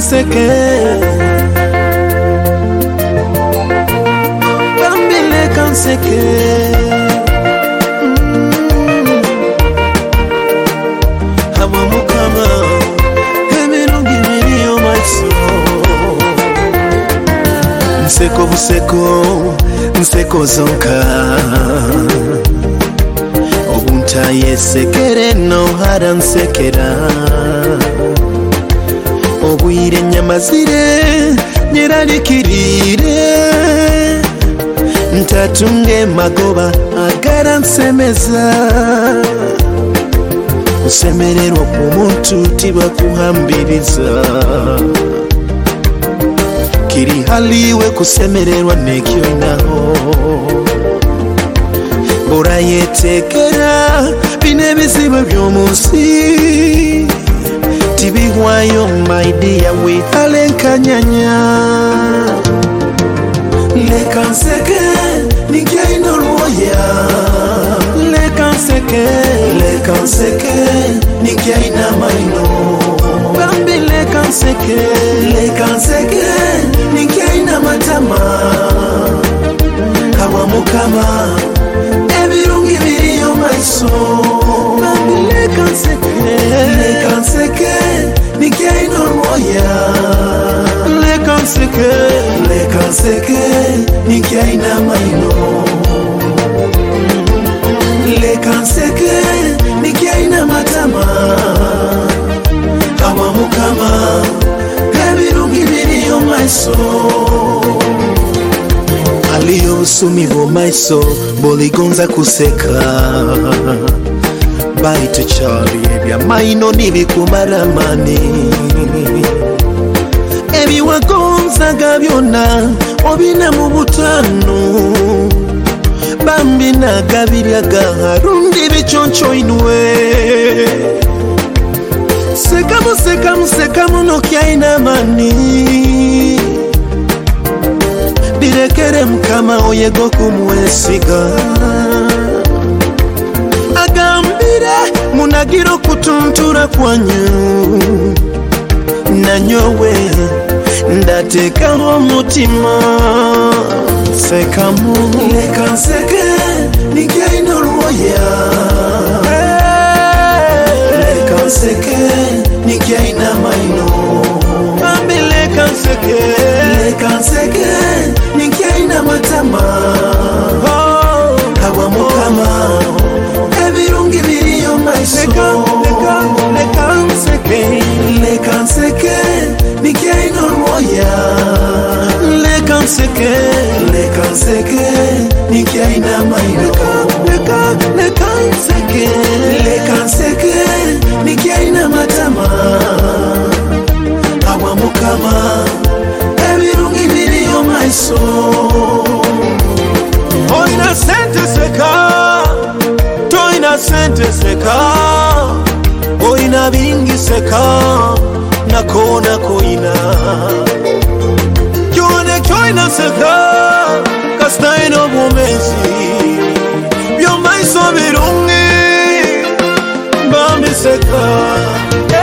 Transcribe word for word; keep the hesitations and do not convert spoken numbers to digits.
kanseke Bambi le kanseke Hawa mukama Emirungi miriyo maiso Nseko buseko Nseko zonka Obunta yesekere no hara nsekera Obwire nyamazire nyiralikirire Ntatunge magoba agara nsemeza Kusemererwa kumuntu tiba kuhambiriza Kiri haliwe kusemererwa nekyo inaho Bora yetekera bine bizibu byomunsi Tibihwayo my dear we alenkanyanya Lekanseke nigaino roya Lekanseke Lekanseke nigaina maino Bambi lekanseke Lekanseke nigaina matama Kawa mukama Ebirungi biriyo maiso Bambi lekanseke Lekanseke nigaino roya Lekanseke Lekanseke nigaina maino Lekanseke nigaina matama Kawa mukama Ebirungi biriyo maiso Aliyo usumi bo maiso Boligonza kuseka Baito chali ebya maino nibikumaramani Ebi wagonza gabyona Obina mubutanu Bambi na gabirya gaharundi bichoncho inwe Sekamu sekamu sekamu no kyaina mani Birekere mkama oyego kumwesiga Agambire munagiro kutuntura kwanyu Nanyowe ndatekaho mutima Sekamu Lekanseke nigaino roya Lekanseke nigaina maino Bambi lekanseke Lekanseke nigaina matama Hawa mukama Ebirungi biriyo maiso Lekanseke Lekanseke nigaino roya Lekanseke Lekanseke nigaina maino Lekanseke Lekanseke nigaina matama Hawa mukama Ebirungi biriyo maiso Toina sente seka Toina sente seka Oina bingi seka Nakona koina Kyone kyoina seka Kastaino bumezi Byo maiso birungi Bambi seka